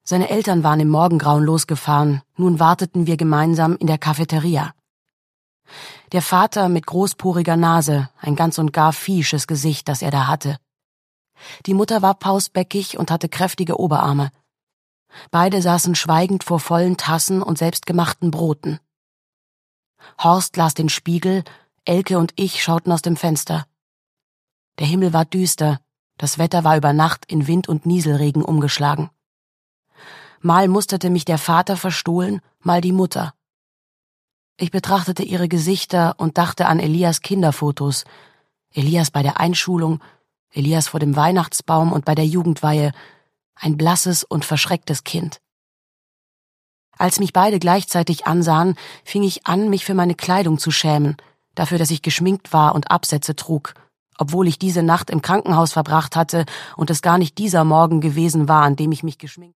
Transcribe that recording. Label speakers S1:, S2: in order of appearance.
S1: Seine Eltern waren im Morgengrauen losgefahren, nun warteten wir gemeinsam in der Cafeteria. Der Vater mit großporiger Nase, ein ganz und gar viehsches Gesicht, das er da hatte. Die Mutter war pausbäckig und hatte kräftige Oberarme. Beide saßen schweigend vor vollen Tassen und selbstgemachten Broten. Horst las den Spiegel, Elke und ich schauten aus dem Fenster. Der Himmel war düster, das Wetter war über Nacht in Wind und Nieselregen umgeschlagen. Mal musterte mich der Vater verstohlen, mal die Mutter. Ich betrachtete ihre Gesichter und dachte an Elias' Kinderfotos. Elias bei der Einschulung, Elias vor dem Weihnachtsbaum und bei der Jugendweihe. Ein blasses und verschrecktes Kind. Als mich beide gleichzeitig ansahen, fing ich an, mich für meine Kleidung zu schämen, dafür, dass ich geschminkt war und Absätze trug, obwohl ich diese Nacht im Krankenhaus verbracht hatte und es gar nicht dieser Morgen gewesen war, an dem ich mich geschminkt